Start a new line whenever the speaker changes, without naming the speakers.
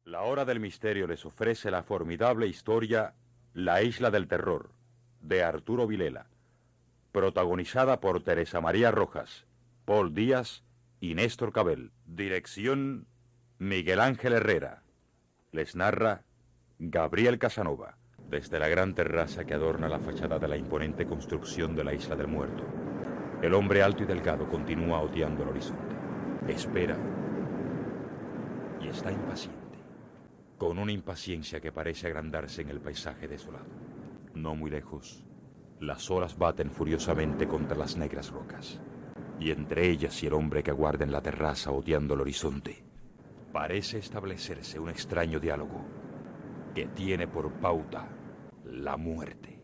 La Hora del Misterio les ofrece la formidable historia La Isla del Terror, de Arturo Vilela, protagonizada por Teresa María Rojas, Paul Díaz y Néstor Cabel. Dirección Miguel Ángel Herrera. Les narra Gabriel Casanova. Desde la gran terraza que adorna la fachada de la imponente construcción de la Isla del Muerto, el hombre alto y delgado continúa oteando el horizonte. Espera y está impaciente, con una impaciencia que parece agrandarse en el paisaje desolado. No muy lejos, las olas baten furiosamente contra las negras rocas, y entre ellas y el hombre que aguarda en la terraza oteando el horizonte, parece establecerse un extraño diálogo que tiene por pauta la muerte.